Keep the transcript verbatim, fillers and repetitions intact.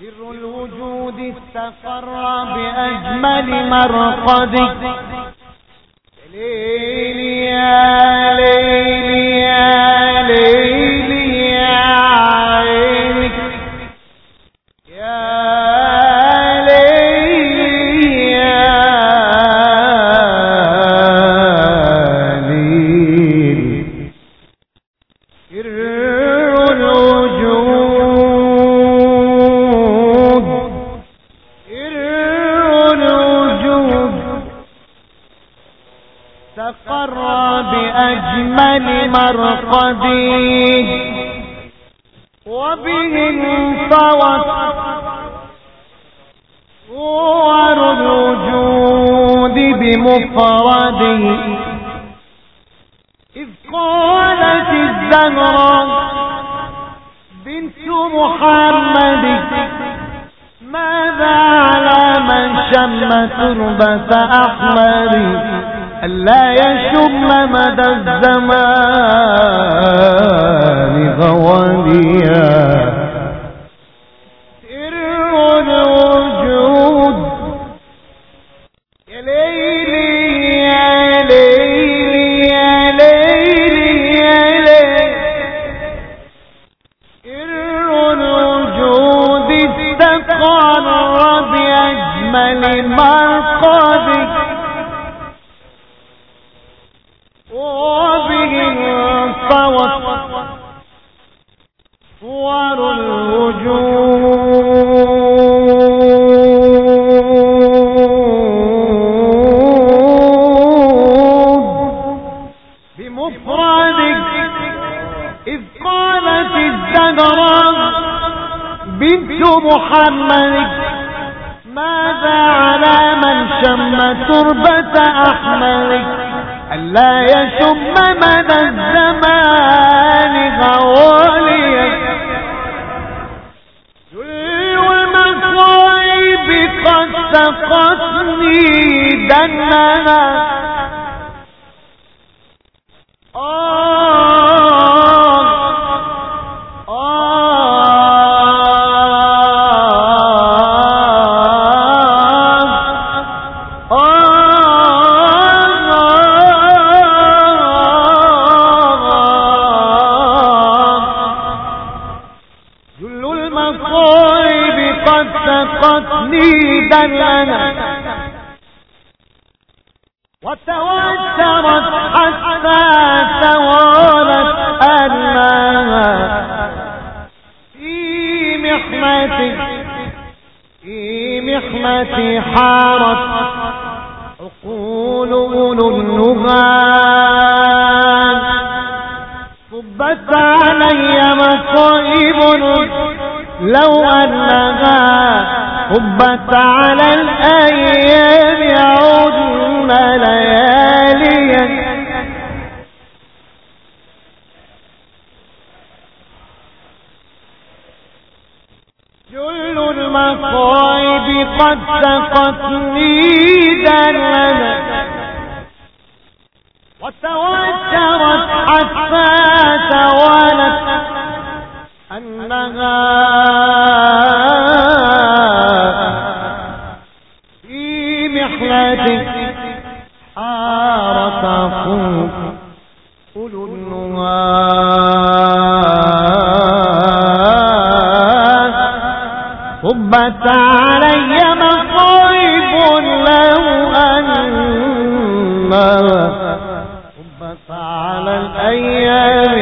سر الوجود استقر بأجمل مرقد. ليلي يا ليلي يا ليلي يا عيني يا ليلي يا ليلي. سر الوجود استقر بأجمل مرقدي وبه انطوت صور الوجود بمفرده. إذ قالت الزهراء بنت محمد ماذا على من شم تربة أحمد ألا يشم مدى الزمان غواليا. سر الوجود يا ليلي يا ليلي يا ليلي يا ليلي. سر الوجود استقر بأجمل مرقد وبه انطوت صور الوجود بمفردك. إذ قالت الزهراء بنت محمد ماذا على من شم تربة أحمد ألا يشم مدى الزمان غواليا. كل المصائب قد سقتني دننا وتوترت حتى توالت أنها في محنتي في محنتي حارت عقول أولو النهى. صبت علي مصائب لو أنها صبت على الأيام يعودن لياليا. جل المصائب قد سقتني دننا وتوترت حتى توالت أنها في محنتك حارت عقول أولو النهى. صبت علي مصائب لو أنها صبت على الأيام